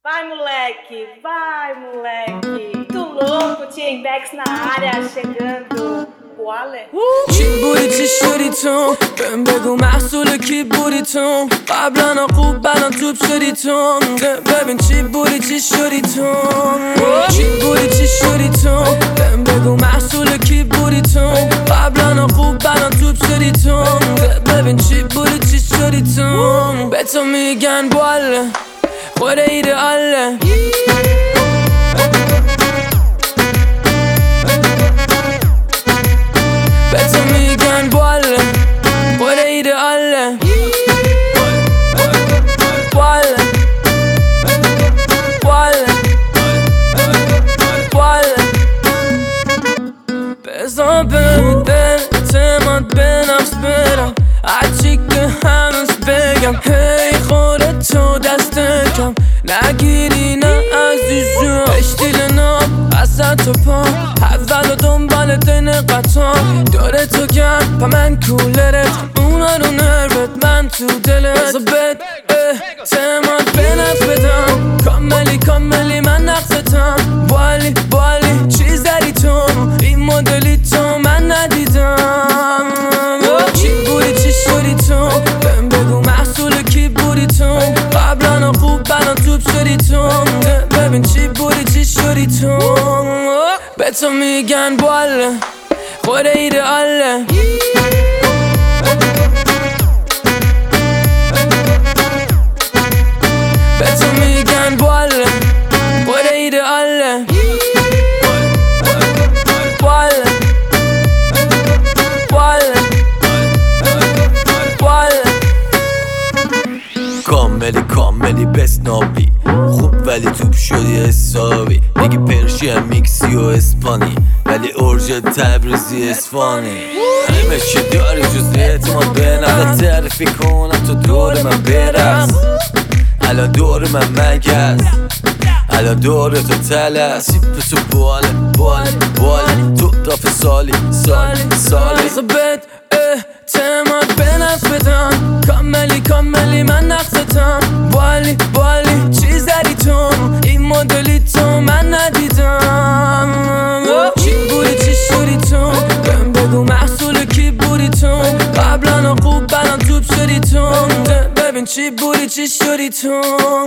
Vai, moleque. Tu louco, Tiembex na área, chegando. Boale. چی بودی چی شدی تو بهم بگو محصول کی بودی تو قبلا خوب بلان توپ شدی تو ببین چی بودی چی شدی تو چی بودی چی شدی تو بهم بگو محصول کی بودی تو قبلا خوب بلان توپ شدی تو ببین چی بودی چی شدی تو به تو میگن باله خود ایدئاله به تو میگن باله خود ایدئاله باله باله باله بذار بهم دل اعتماد به نفس برم هرچی که هنوز بگم هی خودتو دست کم نگیری نه عزیزم اشتیل ناب وسط و پا اول و دنبال دین قطار داره تو گرد پا من کولرت اونا رو نروت من تو دلت بذار بد اعتماد به نفس بدم کاملی من نقصتم بالی چیز داری تو این مدلی تو من ندیدم چی بودی چی شدی تو بهم بگو محصول کی بودی تو قبلا خوب بلان توپ شدی تو ببین چی بودی چی شدی تو به تو میگن باله خود ایدئاله به تو میگن باله خود ایدئاله باله باله باله کاملی بسنابی خوب ولی توپ شدی حسابی میگی پرشی میکسی و اسپانی ولی اورژ تبریزی اصفهانی همه چی داری جز اعتماد به نفس تعریفی کنم تو دور من برس الان دور من مگس الان دور تو تلس به تو باله تو دافع سالی بذار بد اعتماد به نفس بدم کاملی من نقصتم بالی چیز داری تو این مدلی تو من ندیدم چی بودی چی شدی تو بهم بگو محصول کی بودی تو قبلا خوب بلان توپ شدی تو ببین چی بودی چی شدی تو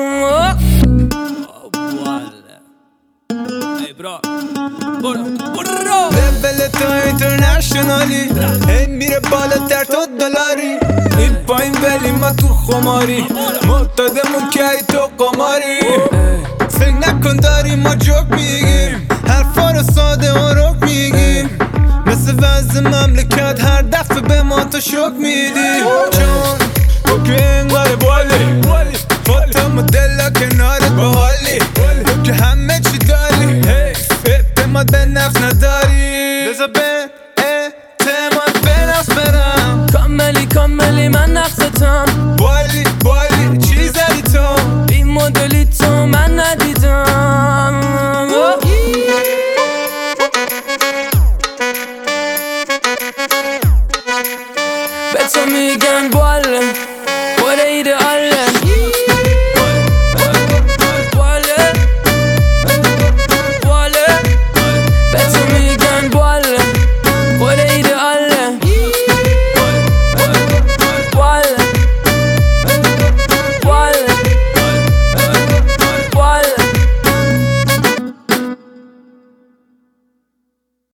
لول تو اینترنشنالی هی میره بالاتر تو دلاری این پایین ولی ما تو خماری معتادمون که ای تو قماری فکر نکن داریم ما جوک میگیم حرفا رو ساده و رک میگیم مثل وضع مملکت هر دفعه به ما تو شک میدی چون تو که اینقدر بالی فاطمه دلا کنارت باحالی تو که همه چی داری اعتماد به نفس نداری